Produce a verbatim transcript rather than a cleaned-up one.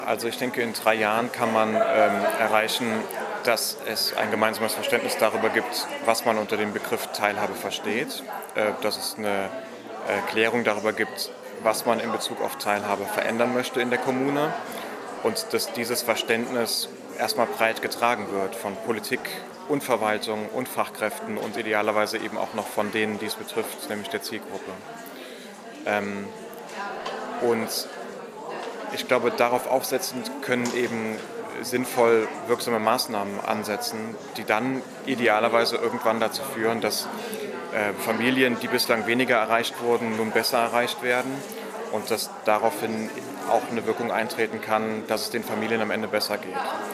Also ich denke, in drei Jahren kann man ähm, erreichen, dass es ein gemeinsames Verständnis darüber gibt, was man unter dem Begriff Teilhabe versteht, äh, dass es eine Erklärung darüber gibt, was man in Bezug auf Teilhabe verändern möchte in der Kommune und dass dieses Verständnis erstmal breit getragen wird von Politik und Verwaltung und Fachkräften und idealerweise eben auch noch von denen, die es betrifft, nämlich der Zielgruppe. Ähm, und ich glaube, darauf aufsetzend können eben sinnvoll wirksame Maßnahmen ansetzen, die dann idealerweise irgendwann dazu führen, dass äh, Familien, die bislang weniger erreicht wurden, nun besser erreicht werden und dass daraufhin auch eine Wirkung eintreten kann, dass es den Familien am Ende besser geht.